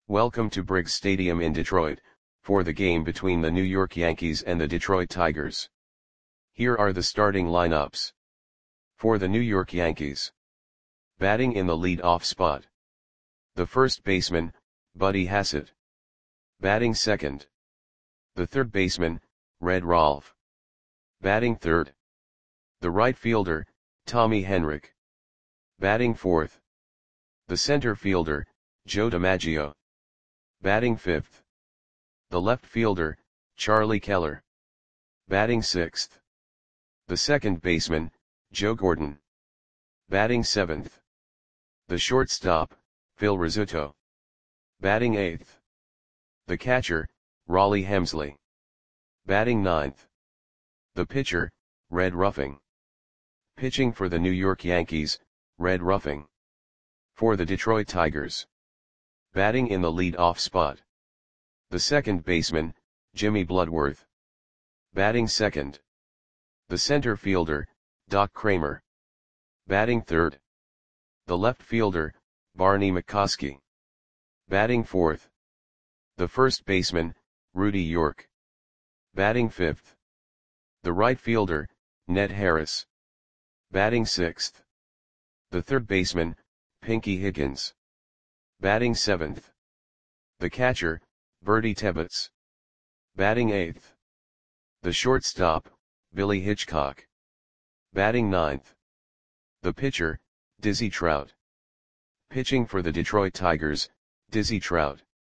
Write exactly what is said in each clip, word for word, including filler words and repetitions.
Welcome to Briggs Stadium in Detroit, for the game between the New York Yankees and the Detroit Tigers. Here are the starting lineups. For the New York Yankees. Batting in the lead-off spot. The first baseman, Buddy Hassett. Batting second. The third baseman, Red Rolfe. Batting third. The right fielder, Tommy Henrich. Batting fourth. The center fielder, Joe DiMaggio. Batting fifth. The left fielder, Charlie Keller. Batting sixth. The second baseman, Joe Gordon. Batting seventh. The shortstop, Phil Rizzuto. Batting eighth. The catcher, Rollie Hemsley. Batting ninth. The pitcher, Red Ruffing. Pitching for the New York Yankees, Red Ruffing. For the Detroit Tigers. Batting in the lead-off spot. The second baseman, Jimmy Bloodworth. Batting second. The center fielder, Doc Kramer. Batting third. The left fielder, Barney McCoskey. Batting fourth. The first baseman, Rudy York. Batting fifth. The right fielder, Ned Harris. Batting sixth. The third baseman, Pinky Higgins. Batting seventh. The catcher, Bertie Tebbetts. Batting eighth. The shortstop, Billy Hitchcock. Batting ninth. The pitcher, Dizzy Trout. Pitching for the Detroit Tigers, Dizzy Trout.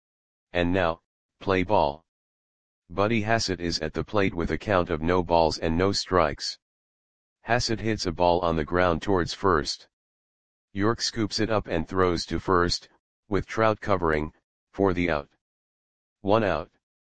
And now, play ball. Buddy Hassett is at the plate with a count of no balls and no strikes. Hassett hits a ball on the ground towards first. York scoops it up and throws to first, with Trout covering, for the out. One out.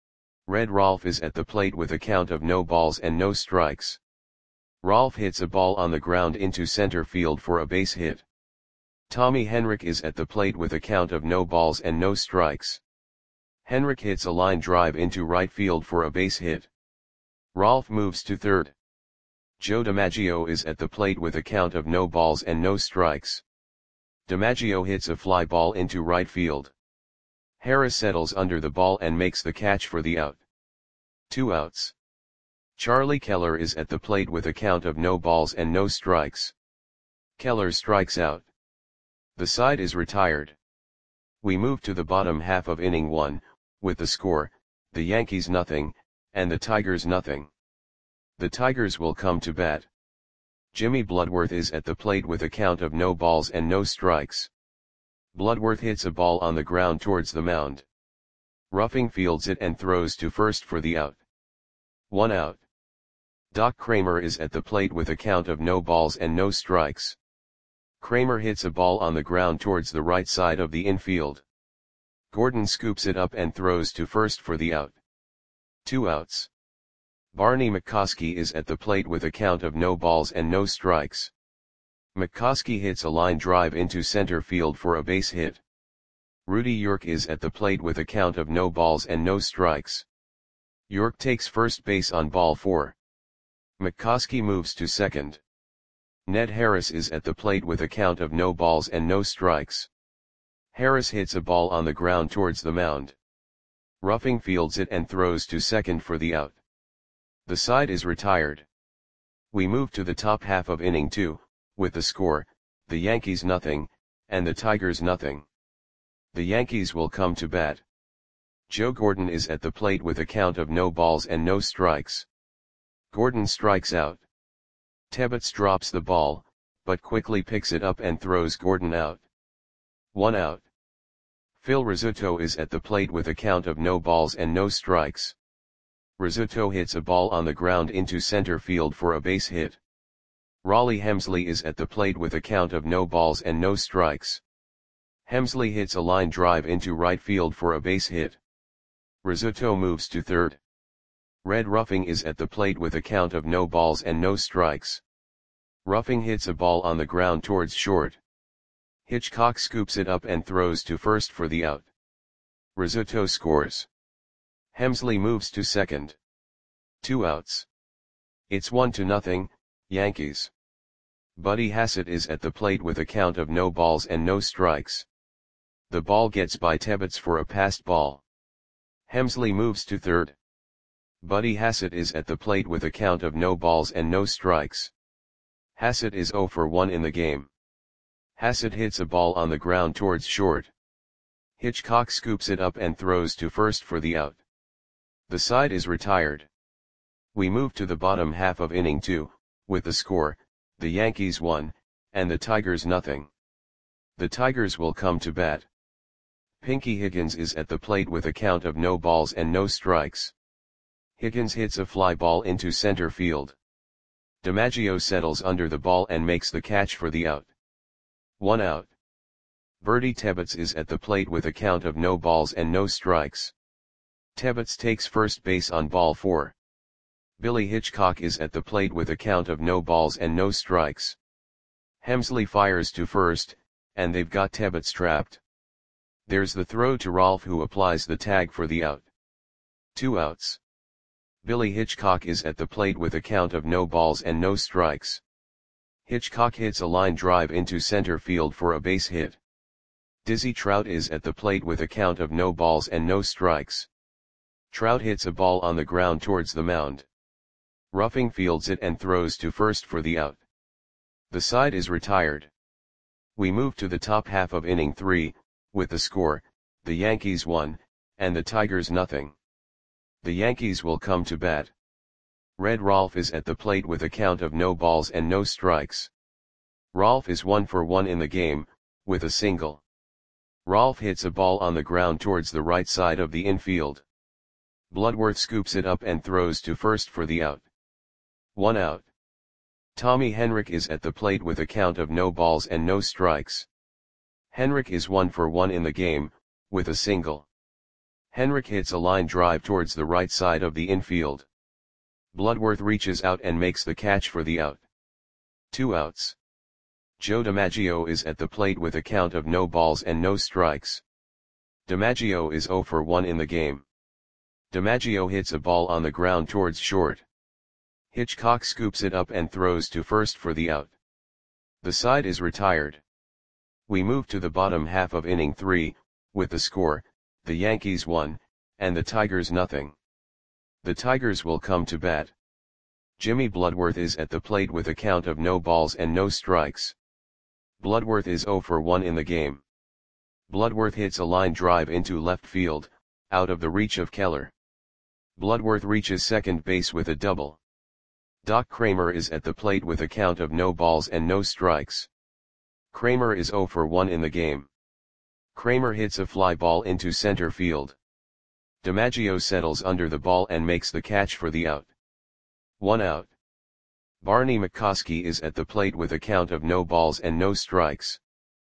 Red Rolfe is at the plate with a count of no balls and no strikes. Rolfe hits a ball on the ground into center field for a base hit. Tommy Henrich is at the plate with a count of no balls and no strikes. Henrich hits a line drive into right field for a base hit. Rolfe moves to third. Joe DiMaggio is at the plate with a count of no balls and no strikes. DiMaggio hits a fly ball into right field. Harris settles under the ball and makes the catch for the out. Two outs. Charlie Keller is at the plate with a count of no balls and no strikes. Keller strikes out. The side is retired. We move to the bottom half of inning one, with the score, the Yankees nothing, and the Tigers nothing. The Tigers will come to bat. Jimmy Bloodworth is at the plate with a count of no balls and no strikes. Bloodworth hits a ball on the ground towards the mound. Ruffing fields it and throws to first for the out. One out. Doc Kramer is at the plate with a count of no balls and no strikes. Kramer hits a ball on the ground towards the right side of the infield. Gordon scoops it up and throws to first for the out. Two outs. Barney McCoskey is at the plate with a count of no balls and no strikes. McCoskey hits a line drive into center field for a base hit. Rudy York is at the plate with a count of no balls and no strikes. York takes first base on ball four. McCoskey moves to second. Ned Harris is at the plate with a count of no balls and no strikes. Harris hits a ball on the ground towards the mound. Ruffing fields it and throws to second for the out. The side is retired. We move to the top half of inning two, with the score, the Yankees nothing, and the Tigers nothing. The Yankees will come to bat. Joe Gordon is at the plate with a count of no balls and no strikes. Gordon strikes out. Tebbetts drops the ball, but quickly picks it up and throws Gordon out. One out. Phil Rizzuto is at the plate with a count of no balls and no strikes. Rizzuto hits a ball on the ground into center field for a base hit. Rollie Hemsley is at the plate with a count of no balls and no strikes. Hemsley hits a line drive into right field for a base hit. Rizzuto moves to third. Red Ruffing is at the plate with a count of no balls and no strikes. Ruffing hits a ball on the ground towards short. Hitchcock scoops it up and throws to first for the out. Rizzuto scores. Hemsley moves to second. Two outs. It's one to nothing, Yankees. Buddy Hassett is at the plate with a count of no balls and no strikes. The ball gets by Tebbets for a passed ball. Hemsley moves to third. Buddy Hassett is at the plate with a count of no balls and no strikes. Hassett is zero for one in the game. Hassett hits a ball on the ground towards short. Hitchcock scoops it up and throws to first for the out. The side is retired. We move to the bottom half of inning two, with the score, the Yankees one, and the Tigers nothing. The Tigers will come to bat. Pinky Higgins is at the plate with a count of no balls and no strikes. Higgins hits a fly ball into center field. DiMaggio settles under the ball and makes the catch for the out. One out. Bertie Tebbets is at the plate with a count of no balls and no strikes. Tebbets takes first base on ball four. Billy Hitchcock is at the plate with a count of no balls and no strikes. Hemsley fires to first, and they've got Tebbets trapped. There's the throw to Rolfe, who applies the tag for the out. Two outs. Billy Hitchcock is at the plate with a count of no balls and no strikes. Hitchcock hits a line drive into center field for a base hit. Dizzy Trout is at the plate with a count of no balls and no strikes. Trout hits a ball on the ground towards the mound. Ruffing fields it and throws to first for the out. The side is retired. We move to the top half of inning three, with the score, the Yankees one, and the Tigers nothing. The Yankees will come to bat. Red Rolfe is at the plate with a count of no balls and no strikes. Rolfe is one for one in the game, with a single. Rolfe hits a ball on the ground towards the right side of the infield. Bloodworth scoops it up and throws to first for the out. One out. Tommy Henrich is at the plate with a count of no balls and no strikes. Henrich is one for one in the game, with a single. Henrich hits a line drive towards the right side of the infield. Bloodworth reaches out and makes the catch for the out. Two outs. Joe DiMaggio is at the plate with a count of no balls and no strikes. DiMaggio is zero for one in the game. DiMaggio hits a ball on the ground towards short. Hitchcock scoops it up and throws to first for the out. The side is retired. We move to the bottom half of inning three, with the score, the Yankees one, and the Tigers nothing. The Tigers will come to bat. Jimmy Bloodworth is at the plate with a count of no balls and no strikes. Bloodworth is zero for one in the game. Bloodworth hits a line drive into left field, out of the reach of Keller. Bloodworth reaches second base with a double. Doc Kramer is at the plate with a count of no balls and no strikes. Kramer is zero for one in the game. Kramer hits a fly ball into center field. DiMaggio settles under the ball and makes the catch for the out. One out. Barney McCoskey is at the plate with a count of no balls and no strikes.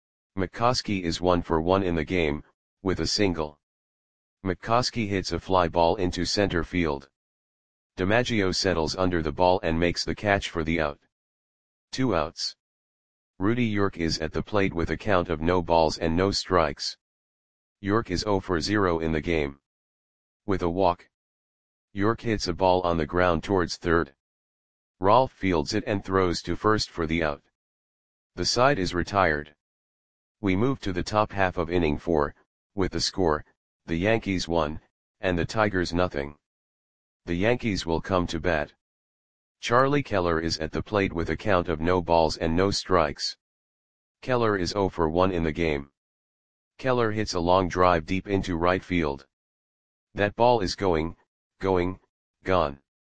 McCoskey is one for one in the game, with a single. McCoskey hits a fly ball into center field. DiMaggio settles under the ball and makes the catch for the out. Two outs. Rudy York is at the plate with a count of no balls and no strikes. York is zero for zero in the game. With a walk. York hits a ball on the ground towards third. Rolfe fields it and throws to first for the out. The side is retired. We move to the top half of inning four, with the score, the Yankees one, and the Tigers nothing. The Yankees will come to bat. Charlie Keller is at the plate with a count of no balls and no strikes. Keller is zero for one in the game. Keller hits a long drive deep into right field. That ball is going, going, gone.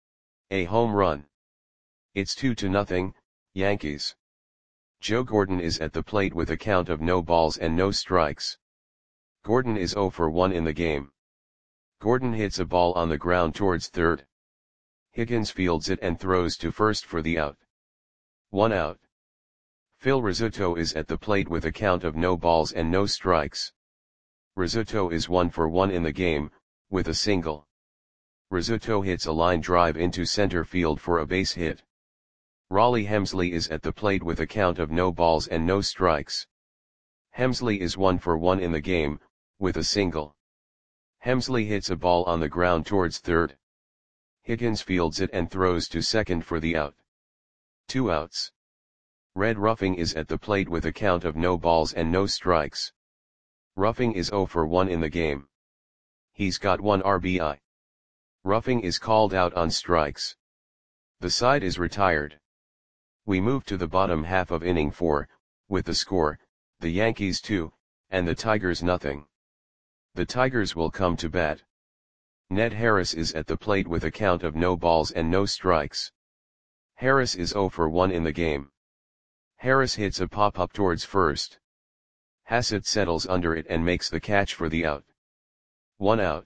A home run. It's two to nothing, Yankees. Joe Gordon is at the plate with a count of no balls and no strikes. Gordon is zero for one in the game. Gordon hits a ball on the ground towards third. Higgins fields it and throws to first for the out. One out. Phil Rizzuto is at the plate with a count of no balls and no strikes. Rizzuto is one for one in the game, with a single. Rizzuto hits a line drive into center field for a base hit. Raleigh Hemsley is at the plate with a count of no balls and no strikes. Hemsley is one for one in the game, with a single. Hemsley hits a ball on the ground towards third. Higgins fields it and throws to second for the out. Two outs. Red Ruffing is at the plate with a count of no balls and no strikes. Ruffing is zero for one in the game. He's got one R B I. Ruffing is called out on strikes. The side is retired. We move to the bottom half of inning four, with the score, the Yankees two, and the Tigers nothing. The Tigers will come to bat. Ned Harris is at the plate with a count of no balls and no strikes. Harris is zero for one in the game. Harris hits a pop-up towards first. Hassett settles under it and makes the catch for the out. One out.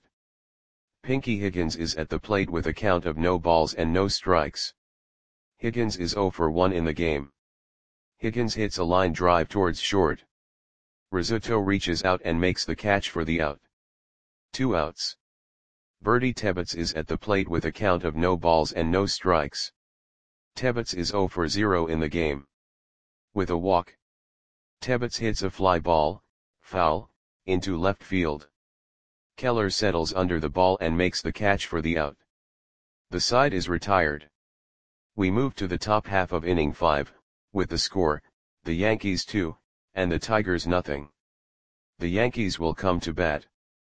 Pinky Higgins is at the plate with a count of no balls and no strikes. Higgins is zero for one in the game. Higgins hits a line drive towards short. Rizzuto reaches out and makes the catch for the out. Two outs. Bertie Tebbets is at the plate with a count of no balls and no strikes. Tebbets is zero for zero in the game. With a walk, Tebbets hits a fly ball, foul, into left field. Keller settles under the ball and makes the catch for the out. The side is retired. We move to the top half of inning five, with the score, the Yankees two, and the Tigers nothing. The Yankees will come to bat.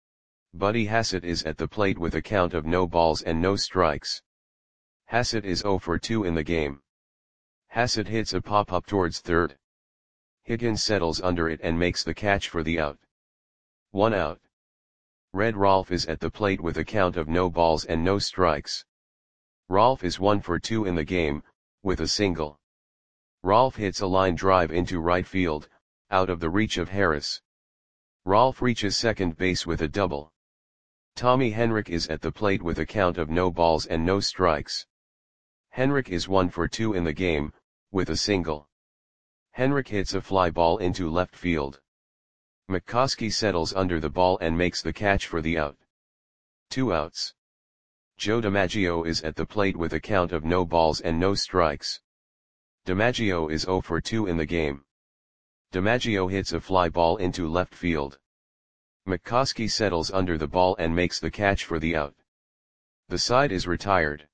Buddy Hassett is at the plate with a count of no balls and no strikes. Hassett is zero for two in the game. Hassett hits a pop-up towards third. Higgins settles under it and makes the catch for the out. One out. Red Rolfe is at the plate with a count of no balls and no strikes. Rolfe is one for two in the game, with a single. Rolfe hits a line drive into right field, out of the reach of Harris. Rolfe reaches second base with a double. Tommy Henrich is at the plate with a count of no balls and no strikes. Henrich is one for two in the game, with a single. Henrich hits a fly ball into left field. McCoskey settles under the ball and makes the catch for the out. Two outs. Joe DiMaggio is at the plate with a count of no balls and no strikes. DiMaggio is zero for two in the game. DiMaggio hits a fly ball into left field. McCoskey settles under the ball and makes the catch for the out. The side is retired.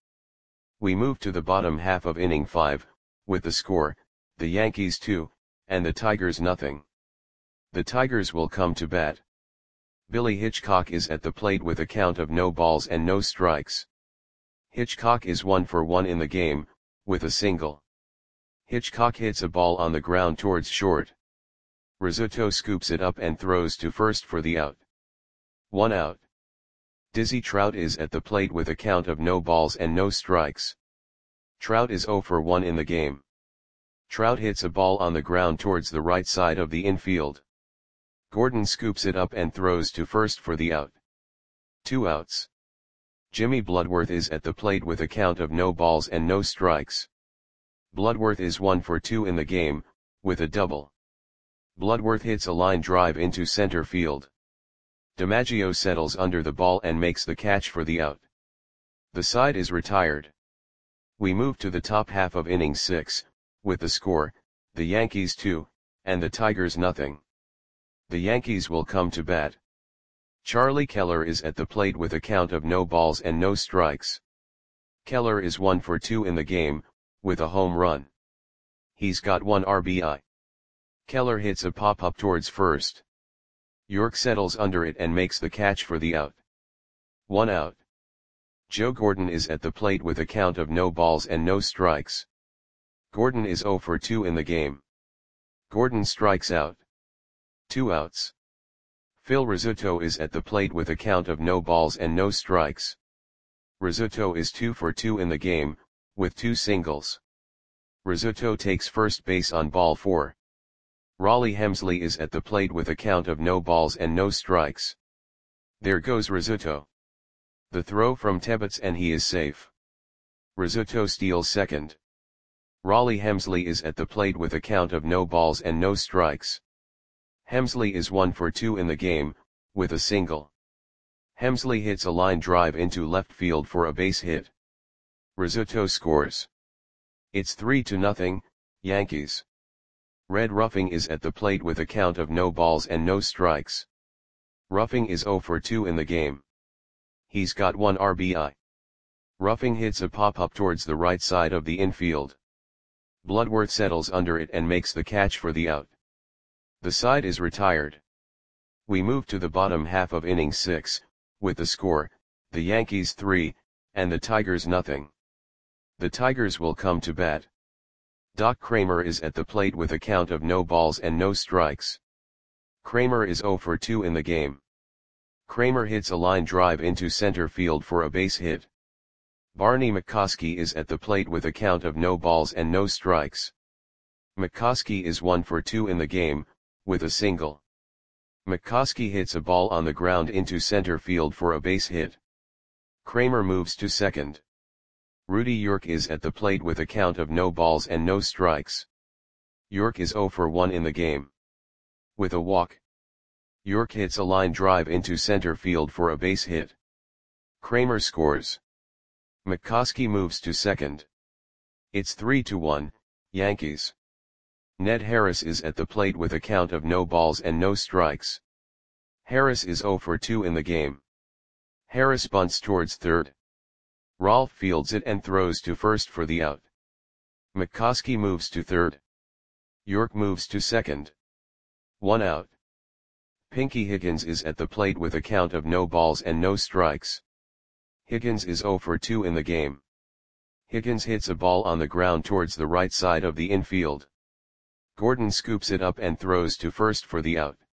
We move to the bottom half of inning five, with the score, the Yankees two, and the Tigers nothing. The Tigers will come to bat. Billy Hitchcock is at the plate with a count of no balls and no strikes. Hitchcock is one for one in the game, with a single. Hitchcock hits a ball on the ground towards short. Rizzuto scoops it up and throws to first for the out. One out. Dizzy Trout is at the plate with a count of no balls and no strikes. Trout is zero for one in the game. Trout hits a ball on the ground towards the right side of the infield. Gordon scoops it up and throws to first for the out. Two outs. Jimmy Bloodworth is at the plate with a count of no balls and no strikes. Bloodworth is one for two in the game, with a double. Bloodworth hits a line drive into center field. DiMaggio settles under the ball and makes the catch for the out. The side is retired. We move to the top half of inning six, with the score, the Yankees two, and the Tigers nothing. The Yankees will come to bat. Charlie Keller is at the plate with a count of no balls and no strikes. Keller is one for two in the game, with a home run. He's got one R B I. Keller hits a pop-up towards first. York settles under it and makes the catch for the out. One out. Joe Gordon is at the plate with a count of no balls and no strikes. Gordon is zero for two in the game. Gordon strikes out. Two outs. Phil Rizzuto is at the plate with a count of no balls and no strikes. Rizzuto is two for two in the game, with two singles. Rizzuto takes first base on ball four. Raleigh Hemsley is at the plate with a count of no balls and no strikes. There goes Rizzuto. The throw from Tebbets and he is safe. Rizzuto steals second. Raleigh Hemsley is at the plate with a count of no balls and no strikes. Hemsley is one for two in the game, with a single. Hemsley hits a line drive into left field for a base hit. Rizzuto scores. It's three to nothing, Yankees. Red Ruffing is at the plate with a count of no balls and no strikes. Ruffing is zero for two in the game. He's got one R B I. Ruffing hits a pop-up towards the right side of the infield. Bloodworth settles under it and makes the catch for the out. The side is retired. We move to the bottom half of inning six, with the score, the Yankees three, and the Tigers nothing. The Tigers will come to bat. Doc Kramer is at the plate with a count of no balls and no strikes. Kramer is oh for two in the game. Kramer hits a line drive into center field for a base hit. Barney McCoskey is at the plate with a count of no balls and no strikes. McCoskey is one for two in the game, with a single. McCoskey hits a ball on the ground into center field for a base hit. Kramer moves to second. Rudy York is at the plate with a count of no balls and no strikes. York is oh for one in the game. With a walk. York hits a line drive into center field for a base hit. Kramer scores. McCoskey moves to second. It's three to one, Yankees. Ned Harris is at the plate with a count of no balls and no strikes. Harris is oh for two in the game. Harris bunts towards third. Rolfe fields it and throws to first for the out. McCoskey moves to third. York moves to second. One out. Pinky Higgins is at the plate with a count of no balls and no strikes. Higgins is oh for two in the game. Higgins hits a ball on the ground towards the right side of the infield. Gordon scoops it up and throws to first for the out.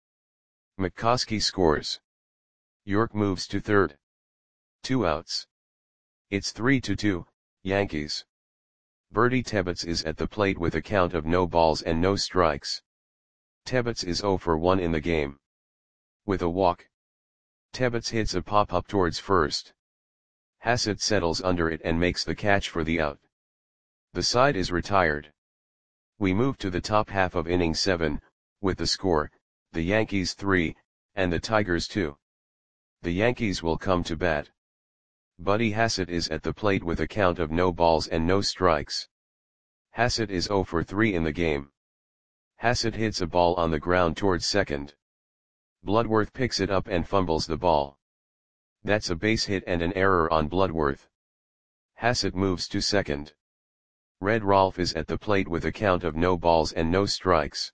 McCoskey scores. York moves to third. Two outs. It's three to two, Yankees. Bertie Tebbetts is at the plate with a count of no balls and no strikes. Tebbetts is oh for one in the game. With a walk. Tebbetts hits a pop-up towards first. Hassett settles under it and makes the catch for the out. The side is retired. We move to the top half of inning seven, with the score, the Yankees three, and the Tigers two. The Yankees will come to bat. Buddy Hassett is at the plate with a count of no balls and no strikes. Hassett is oh for three in the game. Hassett hits a ball on the ground towards second. Bloodworth picks it up and fumbles the ball. That's a base hit and an error on Bloodworth. Hassett moves to second. Red Rolfe is at the plate with a count of no balls and no strikes.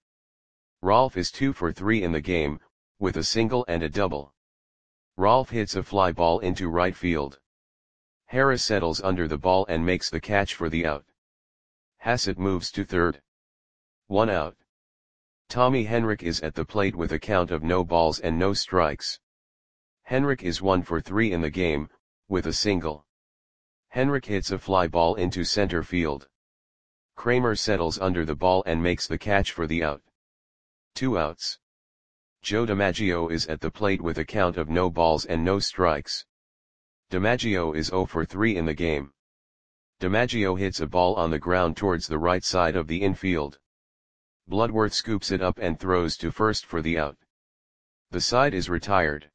Rolfe is two for three in the game, with a single and a double. Rolfe hits a fly ball into right field. Harris settles under the ball and makes the catch for the out. Hassett moves to third. One out. Tommy Henrich is at the plate with a count of no balls and no strikes. Henrich is one for three in the game, with a single. Henrich hits a fly ball into center field. Kramer settles under the ball and makes the catch for the out. Two outs. Joe DiMaggio is at the plate with a count of no balls and no strikes. DiMaggio is oh for three in the game. DiMaggio hits a ball on the ground towards the right side of the infield. Bloodworth scoops it up and throws to first for the out. The side is retired.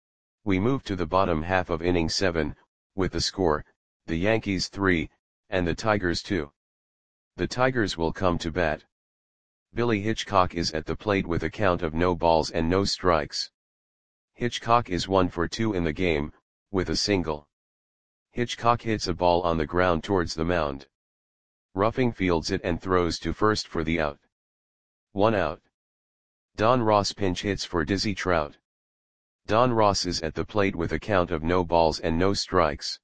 We move to the bottom half of inning seven, with the score, the Yankees three, and the Tigers two. The Tigers will come to bat. Billy Hitchcock is at the plate with a count of no balls and no strikes. Hitchcock is one for two in the game, with a single. Hitchcock hits a ball on the ground towards the mound. Ruffing fields it and throws to first for the out. One out. Don Ross pinch hits for Dizzy Trout. Don Ross is at the plate with a count of no balls and no strikes.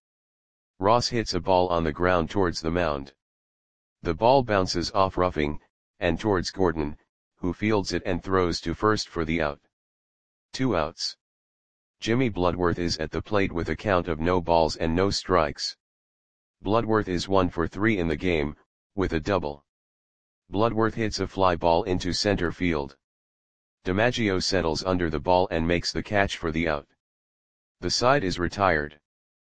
Ross hits a ball on the ground towards the mound. The ball bounces off Ruffing, and towards Gordon, who fields it and throws to first for the out. Two outs. Jimmy Bloodworth is at the plate with a count of no balls and no strikes. Bloodworth is one for three in the game, with a double. Bloodworth hits a fly ball into center field. DiMaggio settles under the ball and makes the catch for the out. The side is retired.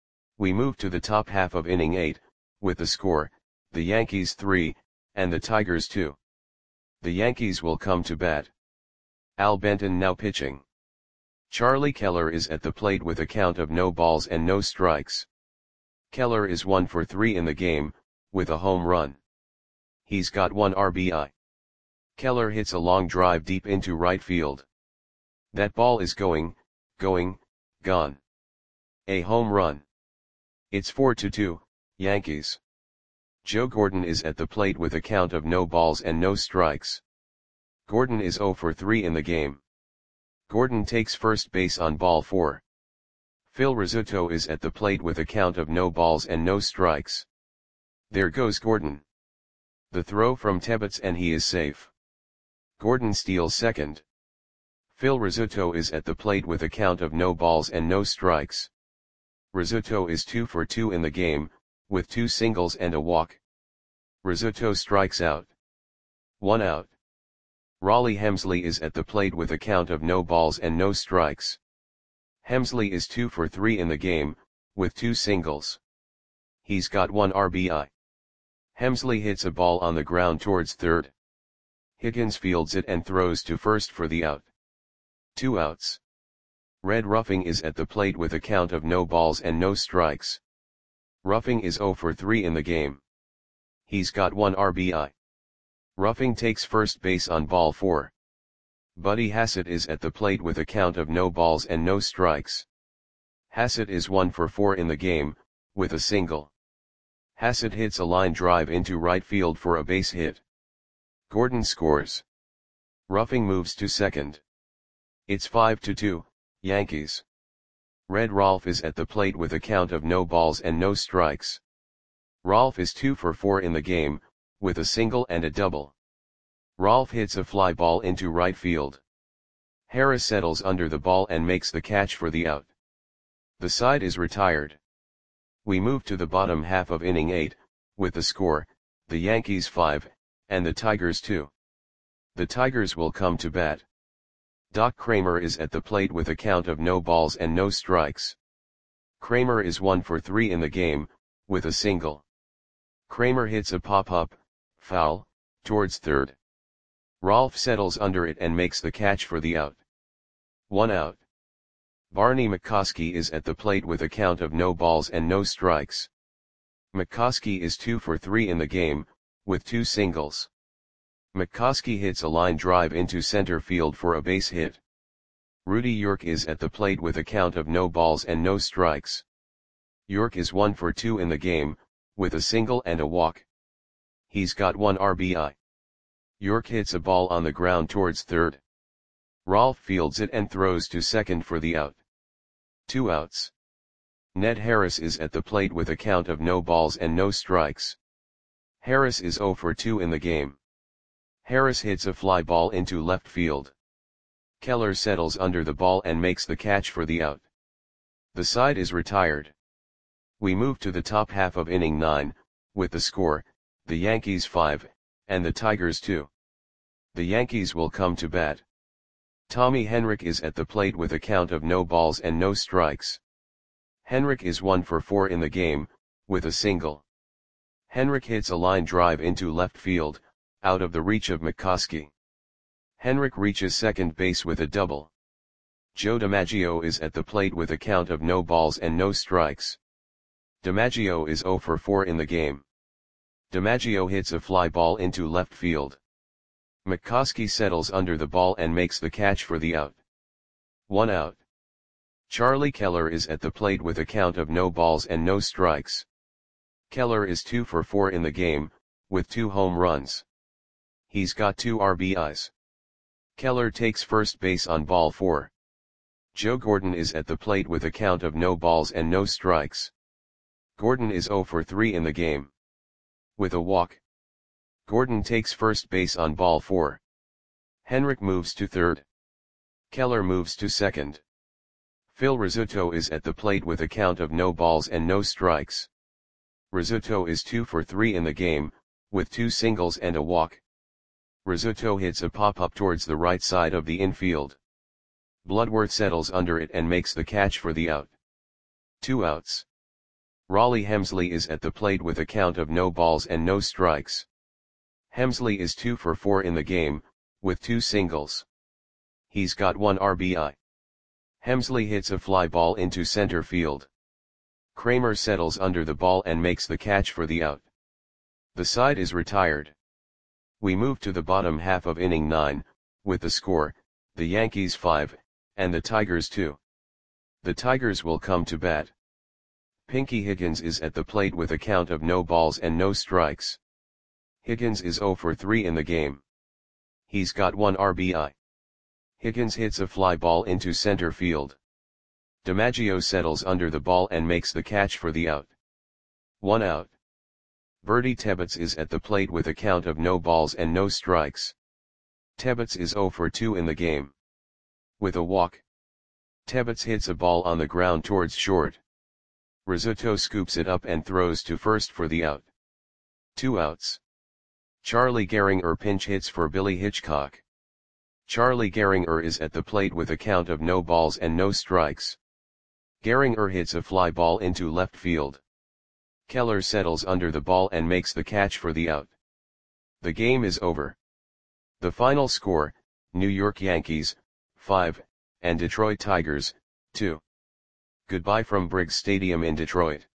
We move to the top half of inning eight, with the score, the Yankees three, and the Tigers two. The Yankees will come to bat. Al Benton now pitching. Charlie Keller is at the plate with a count of no balls and no strikes. Keller is one for three in the game, with a home run. He's got one R B I. Keller hits a long drive deep into right field. That ball is going, going, gone. A home run. It's four to two, Yankees. Joe Gordon is at the plate with a count of no balls and no strikes. Gordon is oh for three in the game. Gordon takes first base on ball four. Phil Rizzuto is at the plate with a count of no balls and no strikes. There goes Gordon. The throw from Tebbets and he is safe. Gordon steals second. Phil Rizzuto is at the plate with a count of no balls and no strikes. Rizzuto is two for two in the game, with two singles and a walk. Rizzuto strikes out. One out. Rollie Hemsley is at the plate with a count of no balls and no strikes. Hemsley is two for three in the game, with two singles. He's got one R B I. Hemsley hits a ball on the ground towards third. Higgins fields it and throws to first for the out. Two outs. Red Ruffing is at the plate with a count of no balls and no strikes. Ruffing is zero for three in the game. He's got one R B I. Ruffing takes first base on ball four. Buddy Hassett is at the plate with a count of no balls and no strikes. Hassett is one for four in the game, with a single. Hassett hits a line drive into right field for a base hit. Gordon scores. Ruffing moves to second. It's five to two, Yankees. Red Rolfe is at the plate with a count of no balls and no strikes. Rolfe is two for four in the game, with a single and a double. Rolfe hits a fly ball into right field. Harris settles under the ball and makes the catch for the out. The side is retired. We move to the bottom half of inning eight, with the score, the Yankees five, and the Tigers two. The Tigers will come to bat. Doc Kramer is at the plate with a count of no balls and no strikes. Kramer is one for three in the game, with a single. Kramer hits a pop-up, foul, towards third. Rolfe settles under it and makes the catch for the out. One out. Barney McCoskey is at the plate with a count of no balls and no strikes. McCoskey is two for three in the game, with two singles. McCoskey hits a line drive into center field for a base hit. Rudy York is at the plate with a count of no balls and no strikes. York is one for two in the game, with a single and a walk. He's got one R B I. York hits a ball on the ground towards third. Rolfe fields it and throws to second for the out. Two outs. Ned Harris is at the plate with a count of no balls and no strikes. Harris is zero for two in the game. Harris hits a fly ball into left field. Keller settles under the ball and makes the catch for the out. The side is retired. We move to the top half of inning nine, with the score, the Yankees five, and the Tigers two. The Yankees will come to bat. Tommy Henrich is at the plate with a count of no balls and no strikes. Henrich is one for four in the game, with a single. Henrich hits a line drive into left field, out of the reach of McCoskey. Henrich reaches second base with a double. Joe DiMaggio is at the plate with a count of no balls and no strikes. DiMaggio is zero for four in the game. DiMaggio hits a fly ball into left field. McCoskey settles under the ball and makes the catch for the out. One out. Charlie Keller is at the plate with a count of no balls and no strikes. Keller is two for four in the game, with two home runs. He's got two R B Is. Keller takes first base on ball four. Joe Gordon is at the plate with a count of no balls and no strikes. Gordon is zero for three in the game. With a walk. Gordon takes first base on ball four. Henrich moves to third. Keller moves to second. Phil Rizzuto is at the plate with a count of no balls and no strikes. Rizzuto is two for three in the game, with two singles and a walk. Rizzuto hits a pop-up towards the right side of the infield. Bloodworth settles under it and makes the catch for the out. Two outs. Rollie Hemsley is at the plate with a count of no balls and no strikes. Hemsley is two for four in the game, with two singles. He's got one R B I. Hemsley hits a fly ball into center field. Kramer settles under the ball and makes the catch for the out. The side is retired. We move to the bottom half of inning nine, with the score, the Yankees five, and the Tigers two. The Tigers will come to bat. Pinky Higgins is at the plate with a count of no balls and no strikes. Higgins is zero for three in the game. He's got one R B I. Higgins hits a fly ball into center field. DiMaggio settles under the ball and makes the catch for the out. One out. Bertie Tebbetts is at the plate with a count of no balls and no strikes. Tebbetts is zero for two in the game. With a walk, Tebbetts hits a ball on the ground towards short. Rizzuto scoops it up and throws to first for the out. Two outs. Charlie Gehringer pinch hits for Billy Hitchcock. Charlie Gehringer is at the plate with a count of no balls and no strikes. Gehringer hits a fly ball into left field. Keller settles under the ball and makes the catch for the out. The game is over. The final score, New York Yankees, five, and Detroit Tigers, two. Goodbye from Briggs Stadium in Detroit.